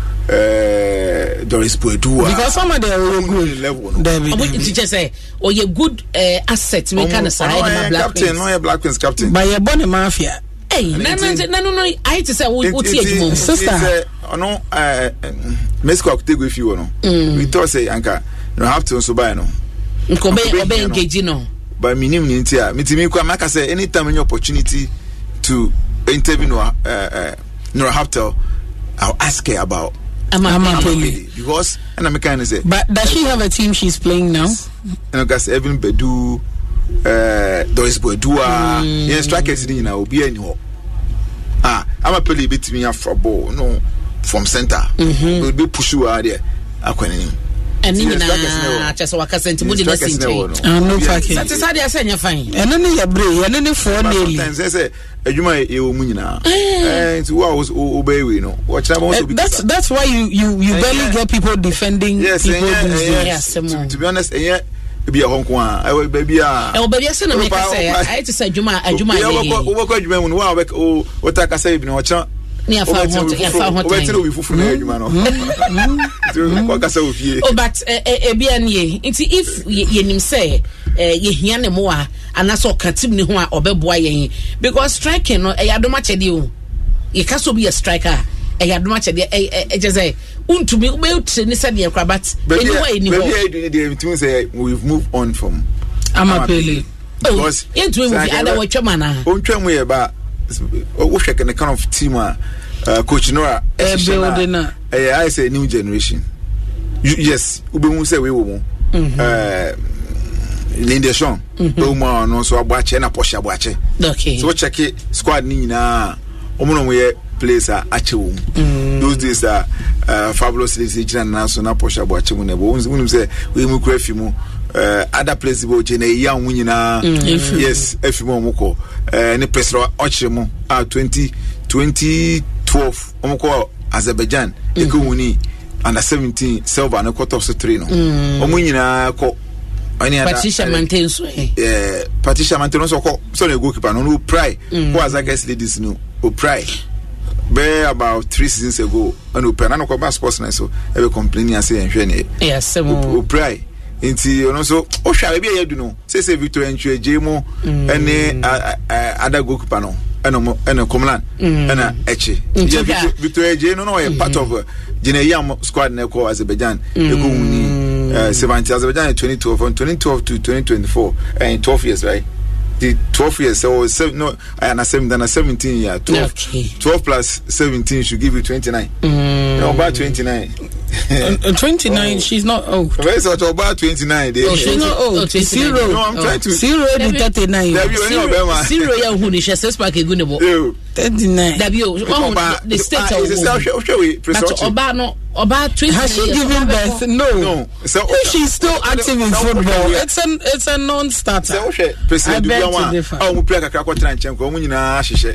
Doris Poetua because some of them are good level teacher say or you good asset we can aside captain no Black Queens captain by your bonny mafia. Hey, no. I just say what sister. No, Miss Cock take with you, no. We thought say Anka, no have to so buy no. Obey engage no. But minimum in tia, me kwa maka say anytime any opportunity to interview no have to I'll ask her about because and I'm kind of say. But does she have a team she's playing now? And I guess Evelyn Bedu Doris Boedua yes strikers in na obi anyo I'm a play bit me for ball no from center will be push you out there akwanin and na just waka sent mu the lesson no fucking satisfied dey say fine and no ya bre and no for nearly say adwuma e o mu nyina and wa obey we no that's why you barely get people defending people yes to be honest be a honko a baby say na make say I to say adwuma we adwuma mun wa o taka say bi no cha near far hot we fufu na adwuma no ko kasa ofie but ebianie nti if yenim say ye hia ne mo a anaso katim ne ho a obeboa yen because striking no eyadoma chede o ye kaso be a striker eyadoma chede ejeze untumi ube train said ye kra but anyway ni ho maybe say we've moved on from Amapele because into we ada wo twema na ontwa mu ye ba wo hweke ne kind of team coach Nora building I say new generation. Yes, ubemu say we wo Lindeshon Boma no so abache na Porsche abache. Okay. So check it squad ni na omo no ye place ache wo. Those days are fabulous ladies na so na Porsche abache mu na bo unum say we mu kura fi mu other place bo je na ya wu nyina. Yes, efi mu omko ne pesro oche mu 2012 omko Azerbaijan ekuni under 17 silver no quarter of 3 no omo nyina ko Patricia Mantenso Patricia Mantenso so ko so na goalkeeper no pry ko Azagas ladies no o pry be about 3 seasons ago and o pena no ko ba sports na so e be complaining and say enhwe ne yes o pry inti ono so o hwa be ya du no say Victor Enchwe mo ene ada goalkeeper no eno Komlan ena eche Victor Enchwe no no part of Jineyam squad na ko Azerbaijan ekuni 70 Azerbaijan 2012 from 2012 to 2024 and 12 years right the 12 years so no I am 17 year 12 okay. 12 plus 17 should give you 29 no about 29 29 she's not old very sort of about 29 she's not old zero no I'm trying to 0 to 39 zero ya hu ni shese spark egunebo 39 the state of oba no oba 20 has she given birth no so if she's still active in football it's a non-starter I beg to differ mu play kakra ko tra nchem ko mu nyina hihye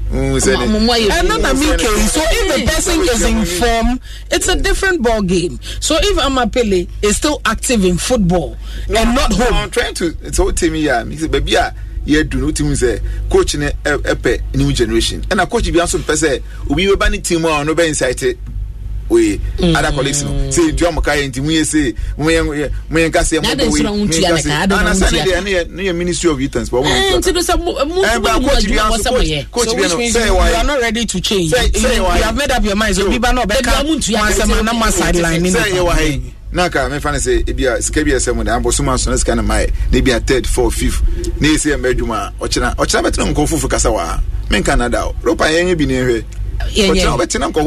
and not Amike. So if the person is in form, it's a different ball game. So if Amapele is still active in football and not home, I'm trying to. It's all team here. Baby, yeah, do no team say coach ne epe new generation. And a coach be also say we be bani team or no be inside. We other colleagues no say do am kai nti we say we ka say mo we no ministry of youth and sport coach say why you are not ready to change you have made up your mind so biba no be ka na ma sideline ni say why naka me fan say ebia skabia say mo da ambosuma so na ska na mai na bia third fourth fifth na say medjuma ochina betena nko fufu kasa wa men Canada ropa yen bi ne hwe no, but even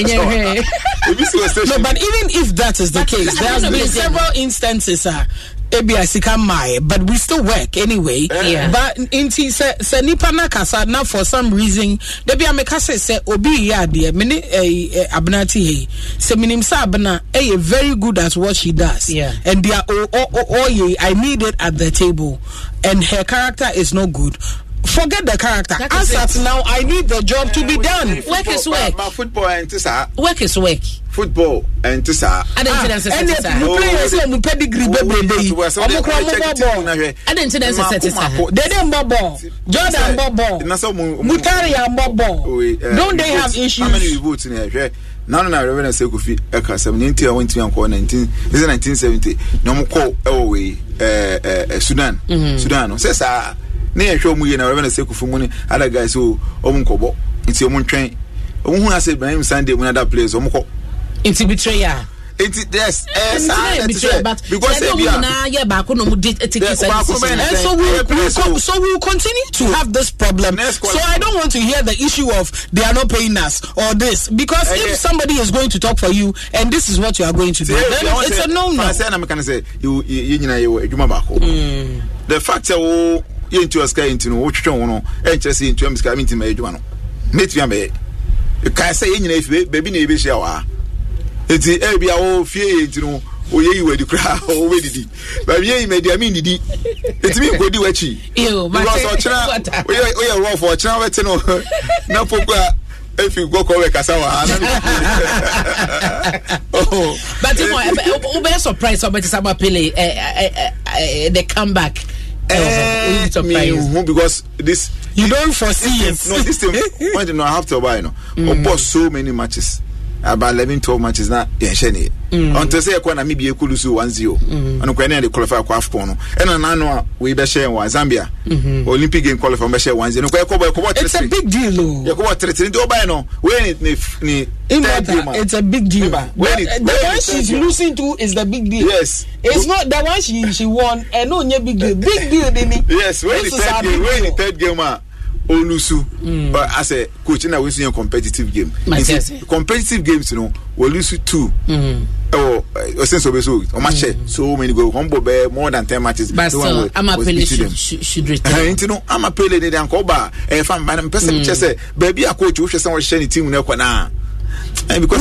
if that is the case, there have been several instances but we still work anyway. But inti se nipa na kasa na for some reason debi ameka say obi ya de mini abnati he se minim sa abna very good at what she does and they are I need it at the table and her character is not good. Forget the character. As at now, I need the job to be done. Work is work. Football and tisa. Work is work. Football and tisa. I didn't say that. You play say mu pedigree baby. I didn't say that. They didn't ball. Jordan ball. Mutari ball. Don't they have issues? How many votes in here? No, Reverend Sekufi Eka 70 I went to 1970. No more call away Sudan. Sudan. Says na show mu ye na Reverend Sekufu mu ni other guys so omunkobo nti omuntwen omu hu say Ibrahim Sunday mu other place omuko nti betrayal nti yes but because na ye ba ko no mu tickets and so we will continue to have this problem. So I don't want to hear the issue of they are not paying us or this because if somebody is going to talk for you and this is what you are going to do then it's a no. I say na me can say you nyina ye adwuma ba ko the fact that into a sky into no twetwe no enche say into am sky into my adwuma no metia me ka say nyina if baby na ebe hia wa enti e bia wo fie into no oye yiwe di kra o we didi ba bi yi media mi didi enti mi godi wachi because oye rough for china wete no na pokwa if you go we kasa wa but you be surprised about Amapele the comeback. Because this You don't foresee it. No, this team when you know have to buy bought so many matches. About 11-12 matches now. Until say Namibia Kulusu 1-0. And when they qualify for AFCON. And now we be share Zambia. Olympic game qualify be share 1-0. It's a big deal, though. You go what 3 do buy no. When it it's a big deal. The one she's losing to is the big deal. Yes. It's not the one she won. And no big deal. Big deal, didn't it? Yes. When the third game Olusu, but as a coach, now we see a competitive game. Competitive games, you know, we lose 2. Since so many go humble bear more than 10 matches. But still, I'm a pele should return. You know, I'm a pele de Ankoba. If I'm a person, say, baby, a coach who someone sharing team now. And because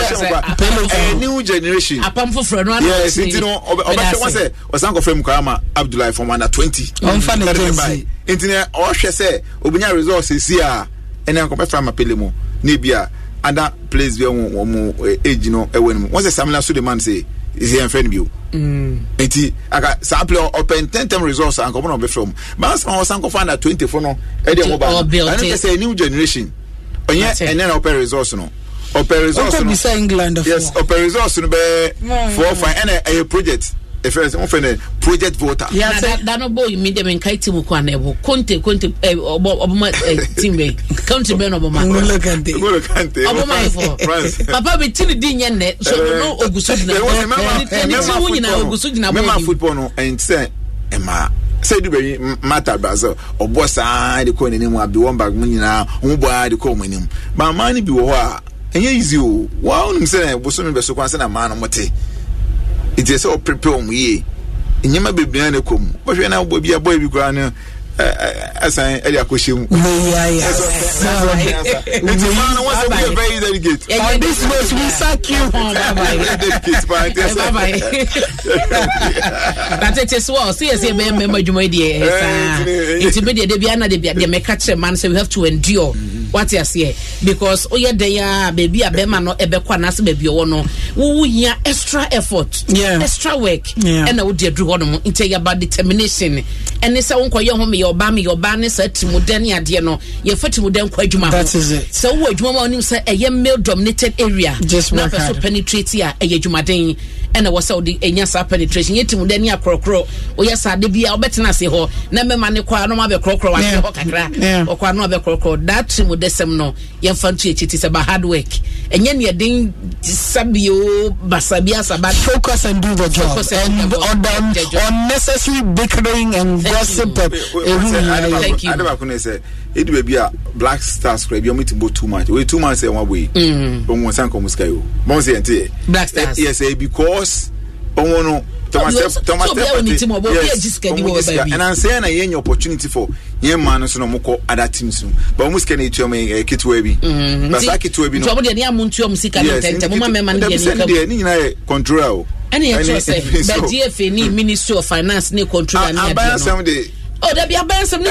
a new generation, yes, you know, was Uncle Frem Karama Abdullah from under 20. Internet or she say, Obinia resources here, and then compare from a pelemo, Nibia, and that place be more age, you know, when once a Samuel Suleiman say, is here in front of you. I got sample open 10 resources and come on from. But I was Uncle Fan at 24 no, Eddie Mobile. I say new generation. And then open resource no. Open resource England. Yes, open resource no be for fine and a project. If it's often a project voter. Yeah, that no boy me dem enkai timu kwa nebo. Conte oboma team country ben oboma. Ngolo kante. Oboma for. Papa be tini di nyenne so no ogusu na. Remember football no and say Emma say do be matter Brazil obosa de ko nemu abi one bag nyina umbo de ko manim. Ba man bi wo ho a enye easy o. Wa onum say boso me be so kwan say na man no mote. It is all prepare me. In your baby and a come, but when I will be a boy, you can as I question. Very delicate. This was we sack you. But it is well, see, as a member, you may dear. It's immediate, the make catch a man, so we have to endure. What you say? Because oh yeah, they are baby a bema no ebekwanas baby or no. We extra effort, extra work, and I would do one into about determination. And it's a uncle your home, your bammy, your banner said to Modernia, dear no, your foot would then quite juma. That is it. So what you want to say a young male dominated area, just not so penetrate here, a jumadine. And I was so the Enyasa penetration. Yet to Mudenia Crocro, or yes, I did be our better nasi ho. Never money qua no other crocro, or qua no other crocro. That would no, your fancy it is about hard work. And yen ye ding Sabio Basabia Sabat focus and do the job. And on unnecessary bickering and gossip. Thank you. I never say it will be a Black Stars crab. You meet to go too much. We 2 months in one way. Black Stars. Yes, because Thomas, and I'm saying I any opportunity for young man so no more other teams. But almost can it to me kit webby. But like it webby. No, the Amuntum Sika, control. Any say, but DFA Ministry of Finance, no control. And someday. Oh, there be a band some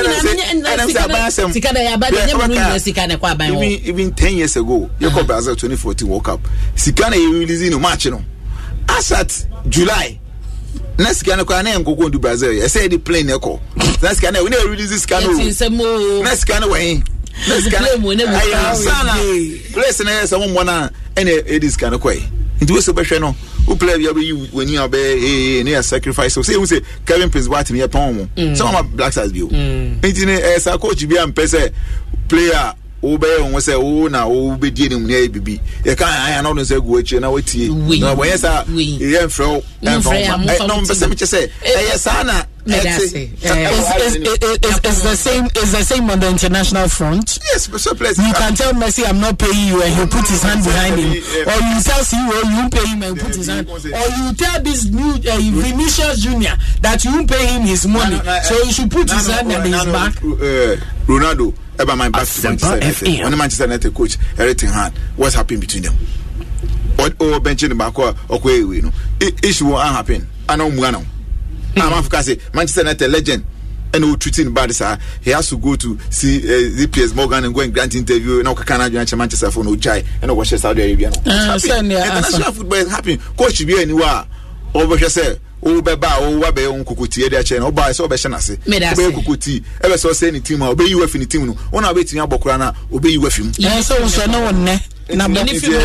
even 10 years ago, you call Brazil 2014 World Cup. Sikana you releasing no match no. As at July. Next can go to Brazil. I say the plane echo. Next can we never release this canoe. Next can away. Next can place in someone and it is kind of way. It was a better no. Who play you when you obey near sacrifice? So say who say Kevin Prince White me a poem. Some of my Black Stars view. Painting as a coach be and player. Obey on was a now be dealing near BB. You can't I know say go each now with you. No, yes, I fro and say yes, Anna. It's the same on the international front. Yes, but so please. You can tell Messi I'm not paying you and he'll put his hand behind him. Or you tell CEO you pay him and put his hand. Or you tell this new Vinicius Junior that you pay him his money. So you should put his hand on his back. Ronaldo, ever my back to Manchester United. When the Manchester United coach, everything hard. What's happening between them? What benching the back or you know. Issue won't happen. I know Muano. Manchester United legend and who treating bad sir. He has to go to see ZPS Morgan and go and grant interview and Manchester for no chai and watch Saudi Arabia. International football is happening. Coach be anywhere over here say o beba o wa be on kokoti e de che na o ba so be hye na se o be kokoti e be so say ni team o be yi wa fi ni team no wona be timi abokora na o be yi wa fi mu so no wonne na no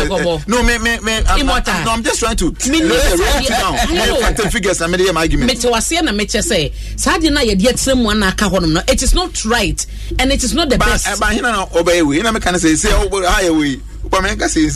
I'm just trying to write down figures na me dey my argument me te wase na me che say saade na ye de atremu na aka honom no it is not right and it is not the best ba hina na obey we na me can say how we but me can say